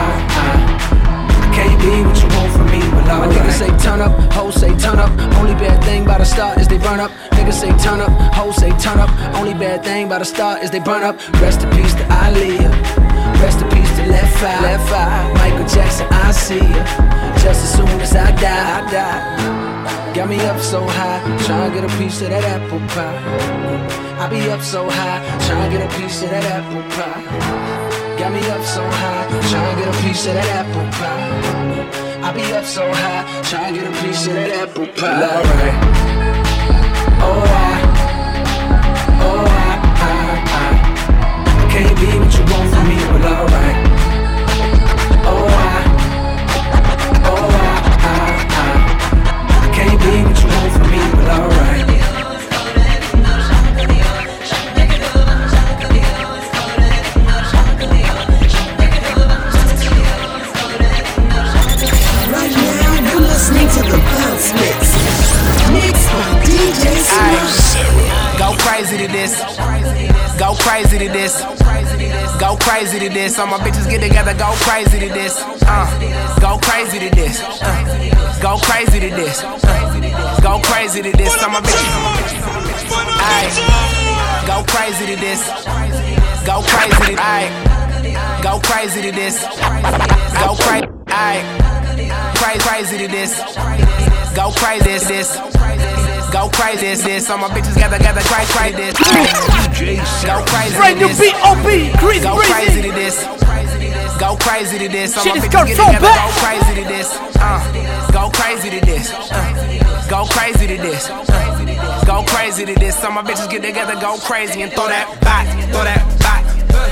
[SPEAKER 7] Can't be what you want from me, well, alright. My niggas say turn up, hoes say turn up. Only bad thing about the start is they burn up. Niggas say turn up, hoes say turn up. Only bad thing about the start is they burn up. Rest in peace to Aaliyah. Rest in peace to Left Eye. Left Eye. Michael Jackson, I see ya. Just as soon as I die, I die. Got me up so high, tryna get a piece of that apple pie. I be up so high, tryna get a piece of that apple pie. Got me up so high, tryna get a piece of that apple pie. I be up so high, tryna get a piece of that apple pie. Well, alright. Alright. Alright. Can't be what you want from me, well, alright. Alright. Alright. Can't be what you want from me, but alright.
[SPEAKER 1] Right now, you're listening to the Bounce Mix. Mixed by D J Serum.
[SPEAKER 3] Go crazy to this. Go crazy to this. Go crazy to this. All my bitches get together, go crazy to this. Uh, go crazy to this. Uh, go crazy to this. Uh, go crazy to this. All my bitches. Aye. Go crazy to this. Go crazy to Aye. Go crazy to this. Go crazy. Aye. Crazy crazy to this. Go crazy this this. Go crazy this this. All my bitches gather gather crazy crazy this. Go crazy
[SPEAKER 5] Brand new
[SPEAKER 3] this.
[SPEAKER 5] B O B, Chris
[SPEAKER 3] Go
[SPEAKER 5] Breezy.
[SPEAKER 3] crazy to this. Go crazy to this. All
[SPEAKER 5] Shit
[SPEAKER 3] my
[SPEAKER 5] is
[SPEAKER 3] bitches
[SPEAKER 5] gone
[SPEAKER 3] get
[SPEAKER 5] so
[SPEAKER 3] together.
[SPEAKER 5] bad.
[SPEAKER 3] Go crazy to this. Uh, go crazy to this. Uh, go crazy to this. Uh, go crazy to this. All my bitches get together, go crazy and throw that back, throw that back.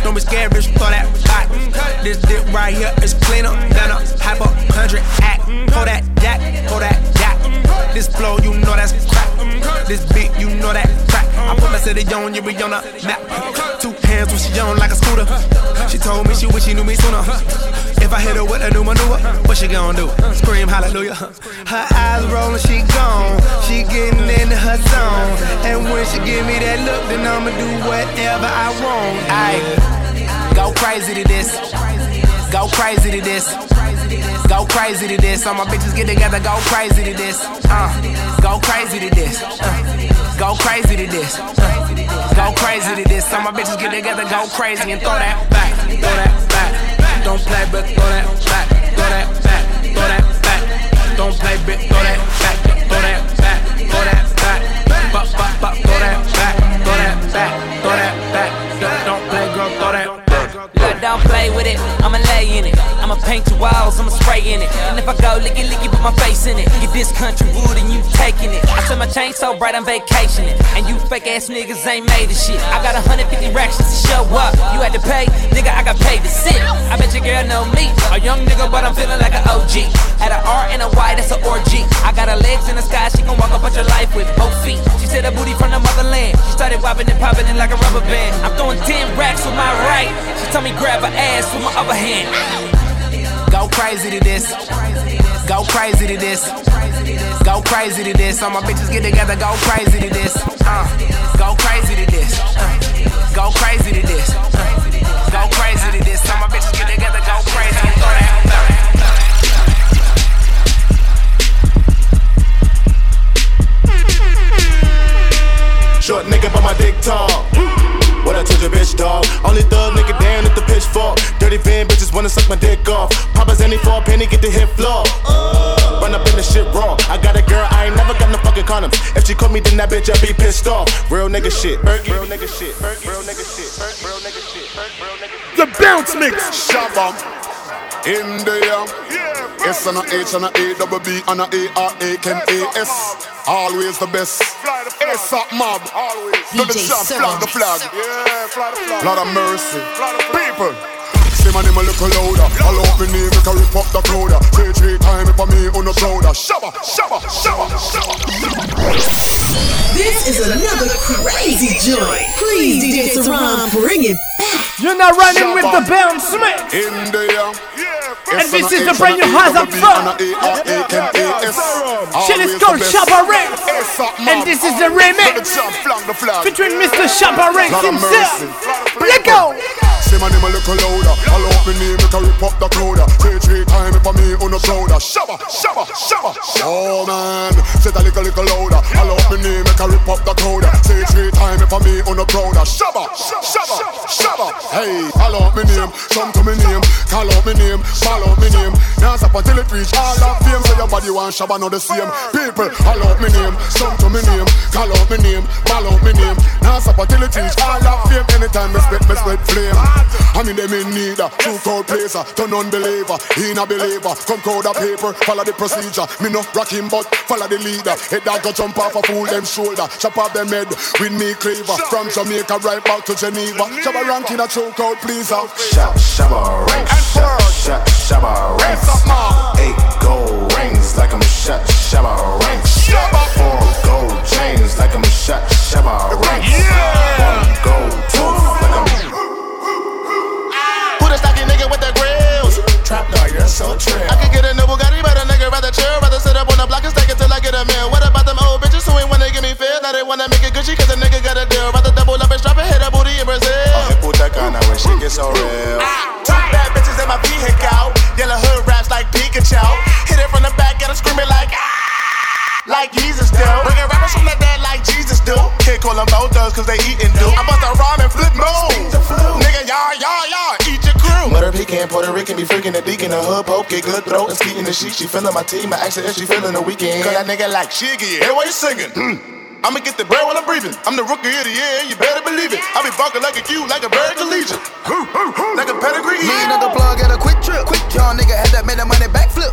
[SPEAKER 25] Don't be scared, bitch, throw that back. This dick right here is cleaner than a hypochondriac. Hold that jack, hold that jack. This flow, you know that's crack. This beat, you know that crack. I put my city on, you be on the map. Two hands when she on like a scooter. She told me she wish she knew me sooner. If I hit her with a new maneuver, what she gon' do? Scream hallelujah. Her eyes rolling, she gone. She getting into her zone. And when she give me that look, then I'ma do whatever I want. Ayy, go crazy to this. Go crazy to this. Go crazy to this. All my bitches get together, go crazy to this. Uh, go crazy to this. Uh, go crazy to this. Uh, go crazy to this. All my bitches get together, go crazy and throw that back. Throw that back. Don't play, but throw that back. Throw that back. Throw that back. Don't play, but throw that back. Throw that back. Throw that back. Bop, bop, bop. Throw that back. Throw that back. Throw that back. Don't, don't play, girl. Throw that back.
[SPEAKER 4] Don't play with it, I'ma lay in it. I'ma paint your walls, I'ma spray in it. And if I go licky licky, put my face in it. Get this country wood and you taking it. I said my chain so bright, I'm vacationing. And you fake ass niggas ain't made of shit. I got one hundred fifty racks just to show up. You had to pay, nigga, I got paid to sit. I bet your girl know me, a young nigga, but I'm feeling like an O G. Had an R and a Y, that's an orgy. I got her legs in the sky, she gon' walk up on your life with both feet. She said her booty from the motherland. She started whopping and popping it like a rubber band. I'm throwing ten racks with my right. She told me grab her ass with my other hand.
[SPEAKER 25] Go crazy to this. Go crazy to this. Go crazy to this. All my bitches get together, go crazy to this. Uh, go crazy to this. Uh, go crazy to this. Uh, go crazy to this. All my bitches get together, go crazy and throw that back.
[SPEAKER 18] Short nigga, but my dick tall. What I told your bitch, dog. Only thug nigga down at the pitchfork. Dirty van bitches wanna suck my dick off. Papa's any for a penny, get the hit floor. Uh, run up in the shit raw. I got a girl, I ain't never got no fucking condoms. If she caught me, then that bitch, I be pissed off. Real nigga shit. Real nigga shit. Real nigga shit. Real nigga shit. Real nigga shit.
[SPEAKER 14] The Bounce Mix. Shabba. In there. S and a H and a A, double B and a A R A, Ken A S. Always the best. A$AP Mob. Always. Do the shot, flag the flag. Yeah, fly the flag. Lot of mercy. People. Say my name a little louder. All up me name, make a rip up the crowd. Three, three time if I me on the crowd. Shabba, shabba, shabba, shabba.
[SPEAKER 1] This is another crazy joint. Please, D J Saram, bring it back.
[SPEAKER 5] You're not running with the Bounce Mix.
[SPEAKER 14] In there.
[SPEAKER 5] And this is the brand new House of Fun. Shit is called Shabba Ranks. And this is the remix between Mister Shabba Ranks himself. Let go.
[SPEAKER 14] Say my name a little louder. All up me name, make a rip up the crowd. Three, three time if I me on the crowd. Shabba, shabba, shabba. Oh man, say that little, little louder. All up me name, make a rip up the crowd. Say three time if I me on the crowd. Shabba, shabba, shabba. Hey, call out me name, come to me name. Call out me name, call out me name. Dance up until it reach all of fame. Say your body want Shabba, not the same. People, call out me name, come to me name. Call out me name, call out me name. Dance up until it reach all of fame. Anytime me spit, me spit flame. I mean them in need a true crowd placer. To non-believer, he not believer. Come crowd a paper, follow the procedure. Me no rock him but follow the leader. Head dog go jump off a fool them shoulder. Chop off them head with me cleaver. From Jamaica right back to Geneva. Shabba rank in a true crowd pleaser.
[SPEAKER 18] Shab, Shabba ranks. Shab, shab, Shabba ranks. Eight gold rings like I'm shot. Shabba ranks. Four gold chains like I'm shot. Shabba ranks. One gold tooth like I'm. Who the stocky nigga with the grills? Trap dog, you're so trill. I can get a new Bugatti, but a nigga rather chill. Rather sit up on the block and stake it till I get a meal. What about them old bitches who ain't wanna give me feel? Now they wanna make it Gucci cause a nigga got a deal. Rather double up and strap and hit a booty in Brazil. Oh, hey, put that gun out when shit gets so real. Two bad bitches in my vehicle. Yellow hood raps like Pikachu. Hit it from the back, get her screaming like ah, like Jesus do. Bringing rappers from the dead like Jesus do. Can't call them both thugs cause they eatin' do. I bust a rhyme and flip mode. Nigga, y'all, y'all, y'all, eat your crew. Mother pecan, Puerto Rican, be freaking the deacon. The hood poke, get good throat and skeeting the sheet. She feeling my team, I asked her if she feeling the weekend. Cause that nigga like Shiggy. Hey, why you singing? Hmm. I'ma get the bread while I'm breathing. I'm the rookie of the year, you better believe it. I be barking like a Q, like a bird collegiate. Like a pedigree.
[SPEAKER 9] Me another plug at a quick trip. Quick young nigga had that made that money backflip. I'm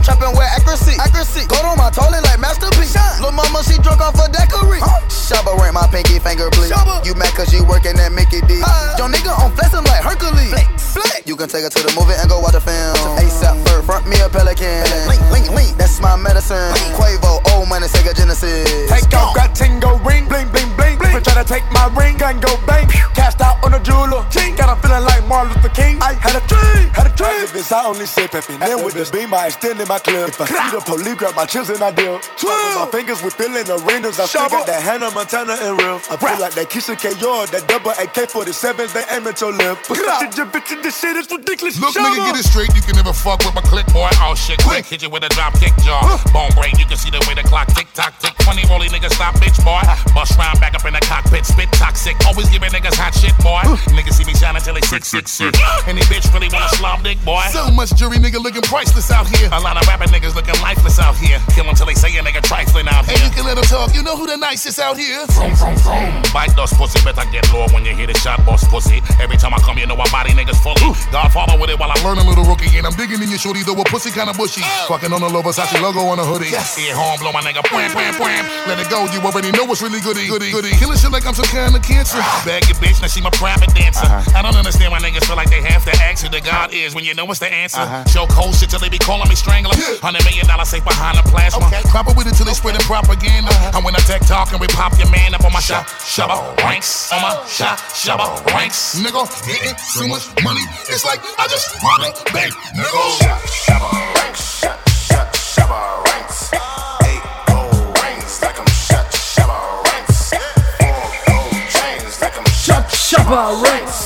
[SPEAKER 9] I'm trapping with accuracy. Accuracy. Gold on my toilet like masterpiece. Lil' mama, she drunk off a daiquiri. Huh? Shabba rank my pinky finger, please. Shabba. You mad cause you working at Mickey D. Uh, Your nigga on flex, I'm like Hercules. Flex. Flex. You can take her to the movie and go watch the film. ASAP Ferg, front me a Pelican. Link, link, link. That's my medicine. Link. Quavo, old money, Sega Genesis.
[SPEAKER 10] Take off, got tingo ring, bling, bling, bling. bling. Try to take my ring, gun go bang. Cast out on a jeweler. King. Got a feeling like Martin Luther King. I had a dream, had a dream. This I only say peppy. Then with the beam, I extended my clip. If I see the police, grab my chips and I deal. With my fingers, we feeling the rangers. I still got that Hannah Montana and real. I feel like that Keisha K O, that double A K forty-sevens, they aim at your lip. This shit is ridiculous.
[SPEAKER 11] Look, nigga, get it straight. You can never fuck with my click, boy. Oh shit, quick. Hit you with a drop kick jaw. Bone break, you can see the way the clock tick tock tick. Funny rolly niggas stop, bitch, boy. Bust round back up in the cockpit, spit toxic. Always giving niggas hot shit, boy. Niggas see me shine until they sick, sick, sick. Any bitch really wanna slob dick, boy. So much jury nigga looking priceless out here. A lot of rapping niggas looking lifeless out here. Kill them till they say a nigga trifling out here. Hey, you can let them talk. You know who the nicest out here? Vroom, vroom, vroom. Bite those pussy, better get low when you hear the shot, boss pussy. Every time I come, you know I body niggas fully. Godfather with it while I learn a little rookie. And I'm digging in your shorty, though a pussy kinda bushy. Oh. Fucking on the low Versace logo on a hoodie. Yes. Ear horn, blow my nigga, wham, wham, wham. Let it go, you already know what's really goody, goody, goody. Killing shit like I'm some kind of cancer. Bag your bitch, now she my private dancer. Uh-huh. I don't understand why niggas feel like they have to ask who the God is when you know what's the answer. Uh-huh. Show cold shit till they be calling me strangler. Hundred million dollar safe behind the plasma. Okay. Crop it with it till they spreading propaganda. Uh-huh. And when I tech talk and we pop your man up on my shop, shabba ranks. On my shop, shabba ranks. Nigga, getting too much money. It's like I just wanna bank, nigga. Shabba ranks, shabba ranks. Eight gold rings like I'm shut, shabba ranks. Four gold chains like I'm shut,
[SPEAKER 5] shabba ranks.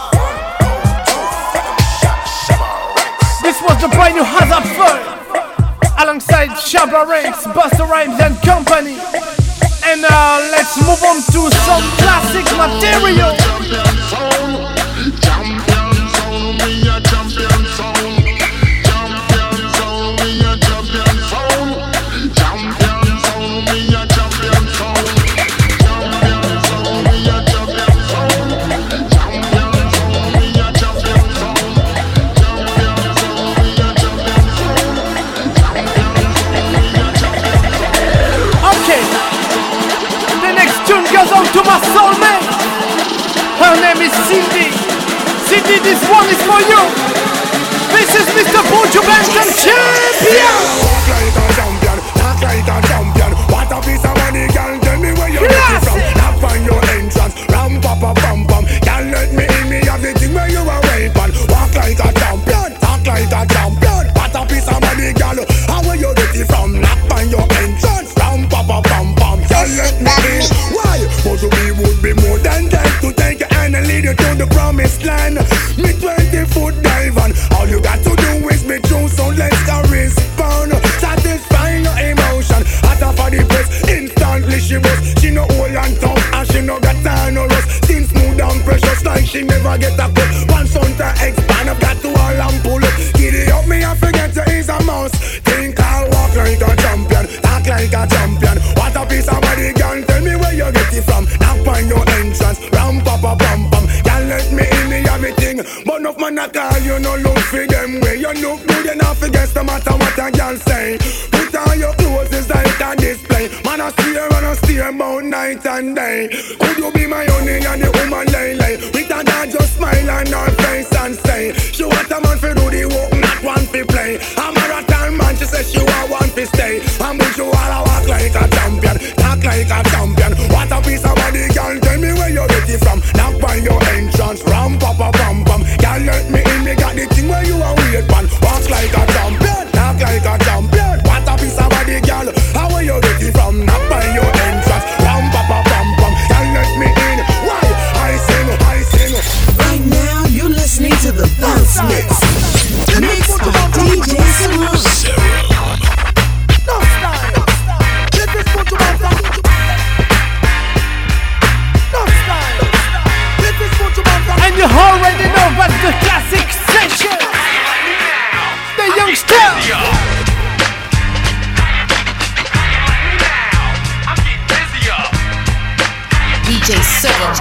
[SPEAKER 5] This was the brand new Hazard Ferg alongside Shabba Ranks, Busta Rhymes and Company. And uh, let's move on to some classic material.
[SPEAKER 14] Champion sound, we a champion sound. Champion sound, we a champion sound. Champion sound, we a champion sound. Champion sound, we a champion sound. Champion sound, we a champion sound. Champion sound, we a champion sound. Champion sound, we a champion sound.
[SPEAKER 5] Okay, the next tune goes out to my soulmate. Her name is Cindy. Cindy, this one is for you. This is Mister Buju Banton Champion.
[SPEAKER 14] Walk like a champion, talk like a champion. What a piece of money, girl, tell me where you get it from. Knock on your entrance, ram pa pa pam pam. Girl, let me in, me have the thing where you are waiting. Walk like a champion, talk like a champion. What a piece of money, girl, how where you get it from? Knock on your entrance, ram pa pa pam pam. Girl, let me in. Why? But to be would be more than that to take your hand and lead you to the promised land. Me twenty foot dive on. All you got to do is be true, so let's go respond. Satisfying your emotion. After for the press, instantly she was. She no old and tough, and she no got time no rust. Skin smooth and precious, like she never get a cut. One son to expand, I've got to all and pull it. Giddy up me, I forget to is a mouse. Think I'll walk like a champion, talk like a champion. What a piece of body, girl, tell me where you get it from. Knock on your entrance, ram pa pa pam pam. Can't let me in, me everything. But enough man I call you, no look for them way. You look good enough against no matter what a girl say. Put on your clothes, it's like a display. Man I steer and I steer about night and day. Could you be my honey and the woman lay lay? With a dad just smile on her face and say she want a man for do the work, not one for play. A marathon man, she says she want one for stay. And but you all walk like a champion, talk like a champion. What a piece of body, girl, tell me where you get it from. Knock on your entrance, ram pa pa pam pam. Girl, let me in, me got the thing where you are weird pan. Walk like a champion, talk like a champion. What a piece of body, girl, how where you get it from? Knock on your entrance, ram pa pa pam pam. Girl, let me in, why? I sing, I sing.
[SPEAKER 1] Right now, you're listening to the Bounce Mix. Mixed by D J Serum.
[SPEAKER 14] No style, let this put you on top. No style, let this put you on top.
[SPEAKER 5] And you already know what's the classic session. The youngster.
[SPEAKER 12] D J Serum.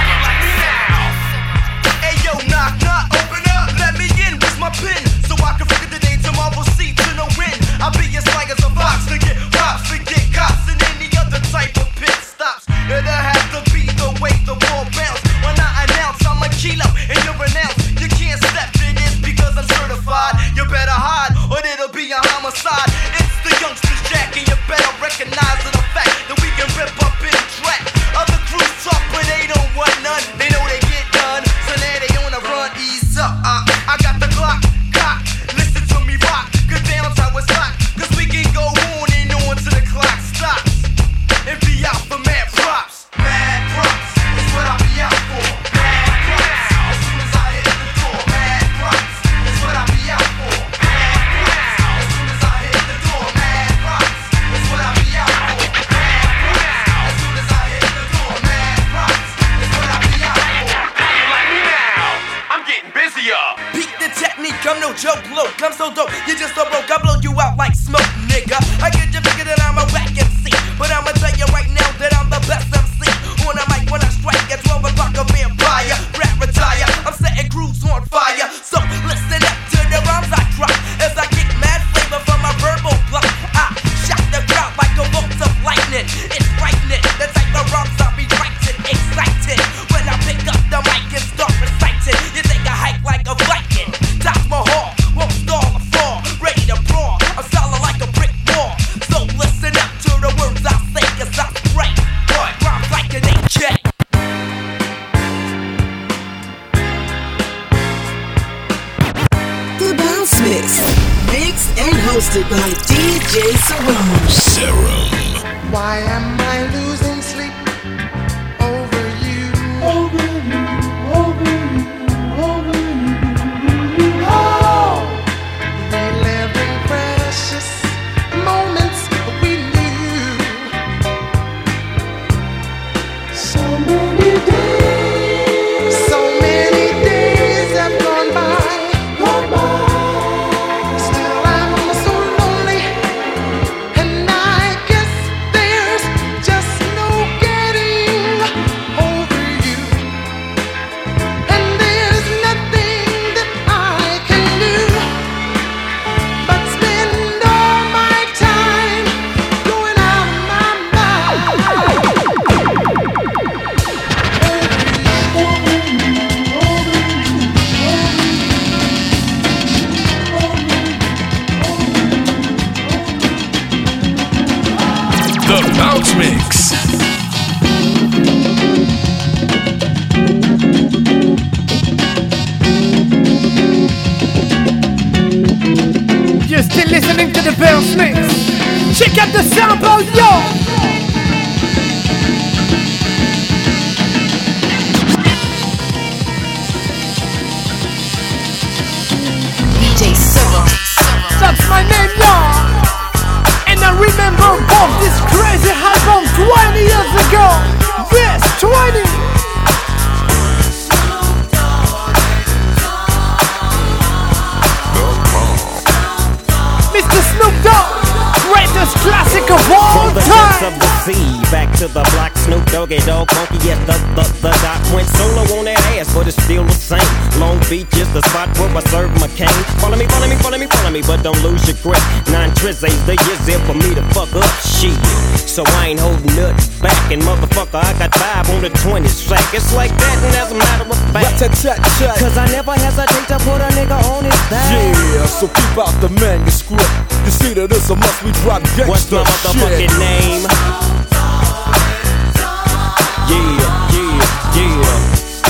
[SPEAKER 25] Hey yo, knock, knock, open up, let me in. Where's my pin? So I can figure the day tomorrow, see to no win.
[SPEAKER 2] I'll be as slang as a fox to get props, to get cops, and any other type of pit stops. It'll have to be the way the ball bounce. When I announce I'm a kilo and you're announced, you can't step in this because I'm certified. You better hide or it'll be a homicide. It's the youngsters Jack, and you better recognize the fact that we can rip up in track. Other crews talk, but they don't want none. They know they get done, so now they on the run. Ease up, uh, I got the Glock, cock. Listen to me rock, good downs how it's hot. Cause we can go on and on till the clock stops. And be out for mad props. Mad props is what I be out for. Mad props as soon as I hit the door. Mad props is what I be out for. Mad props as soon as I hit the door. Mad props is what I be out for. Mad props as soon as I hit the door. Mad props is what I be out for. Like me now, I'm getting busier. Beat the technique, I'm no joke, look, I'm so dope. You just so broke, I blow you out like smoke, nigga. I get you figure that I'm a whack M C, but I'ma tell you right now that I'm the best M C. On the mic when I strike at twelve o'clock, a vampire. Rap retire, I'm setting crews on fire. So listen up to the rhymes I drop as I get mad flavor from my verbal block. I shock the crowd like a bolt of lightning. It's frightening, the type of rhymes I be writing, excited. When I pick up the mic and start reciting, you take a hike like a Viking. Top my hall, won't stall or fall, ready to brawl. I'm solid like a brick wall. So listen up to the words I say, cause I spray. Boy, rhymes like an A K.
[SPEAKER 1] The Bounce Mix, mixed and hosted by D J Serum.
[SPEAKER 24] Serum.
[SPEAKER 13] Why am I losing sleep over you? Over you, over you, over you. Oh, reliving precious moments we knew. So many days, so many days have gone by. Gone by. Still I'm so lonely, and I guess there's just no getting over you. And there's nothing that I can do but spend all my time going out of my
[SPEAKER 24] The Bounce Mix.
[SPEAKER 5] You're still listening to the Bounce Mix. Check out the sample, yo!
[SPEAKER 12] D J Serum.
[SPEAKER 5] That's my name, y'all! And I remember both this crazy album twenty years ago. Yes, twenty! Mister Snoop Dogg, greatest classic of all
[SPEAKER 15] From the
[SPEAKER 5] time!
[SPEAKER 15] depths of the sea, back to the block, Snoop Doggy Dogg, funky as the, the, the doc. Went solo on that ass, but it's still the same. Long Beach is the spot where I serve my cane. Follow me, follow me, follow me, follow me, but don't lose your grip. Nine trizzies, the years there for me to fuck up shit. So I ain't holding nothing back, and motherfucker, I got five on the twenty sack. It's like that, and as a matter of fact, cause I never hesitate to put a nigga on his back.
[SPEAKER 23] Yeah, so keep out the manuscript. You see that it's a must we drop gangsta
[SPEAKER 15] What's my motherfucking
[SPEAKER 23] shit.
[SPEAKER 15] name? Yeah, yeah, yeah.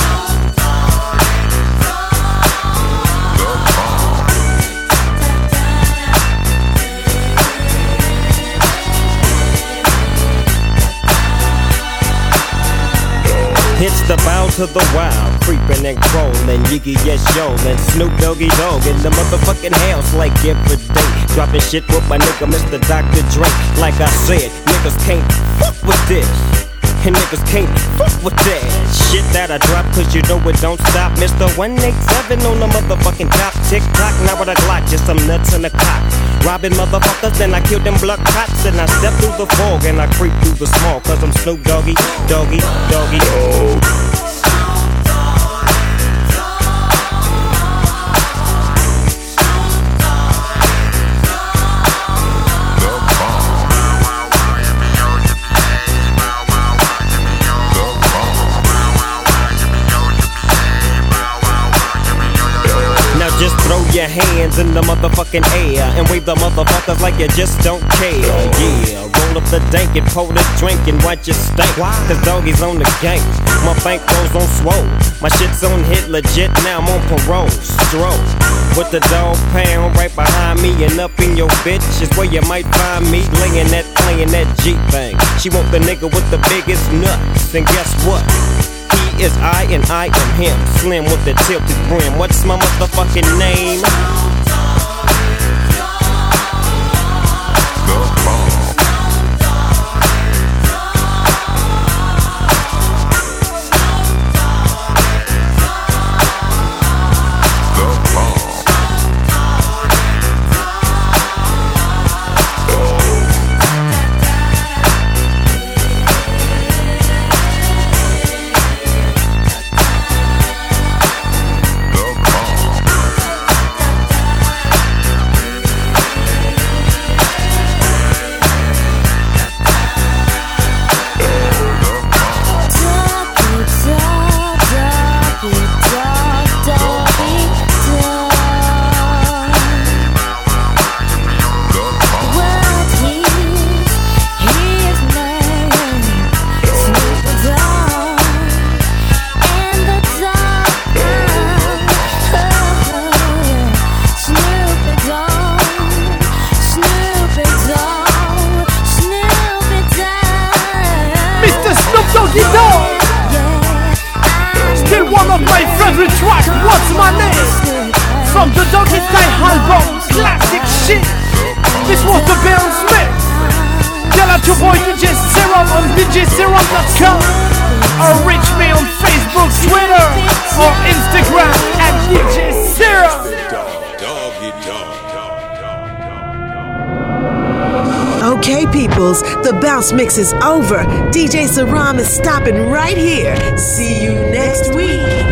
[SPEAKER 15] It's the bow to the wild, creeping and crawling, Yiggy yes yo, and Snoop Doggy Dogg in the motherfucking house like every day. Dropping shit with my nigga Mister Doctor Dre. Like I said, niggas can't fuck with this, and niggas can't fuck with that shit that I drop, cause you know it don't stop. Mister one eighty-seven on the motherfucking top. Tick tock, now with a Glock, just some nuts in the cock. Robbing motherfuckers, then I kill them blood cops. And I step through the fog and I creep through the small, cause I'm Snoop Doggy, Doggy, Doggy, Dogg. throw your hands in the motherfucking air and wave the motherfuckers like you just don't care. Yeah, roll up the dank and pour the drink and watch you stink. Cause doggy's on the gang, my bankroll's on swole. My shit's on hit legit, now I'm on parole. Stroll with the dog pound right behind me and up in your bitch is where you might find me laying that, playing that G thing. She want the nigga with the biggest nuts, and guess what? He is I and I am him. Slim with the tilted brim. What's my motherfucking name?
[SPEAKER 5] Still one of my favorite tracks, What's My Name? From the Doggy Style album, classic shit. This was the Bounce Mix. Yell at your boy D J Serum on D J Serum dot com, or reach me on Facebook, Twitter, or Instagram at D J Serum.
[SPEAKER 1] Okay, peoples, the bounce mix is over. D J Serum is stopping right here. See you next week.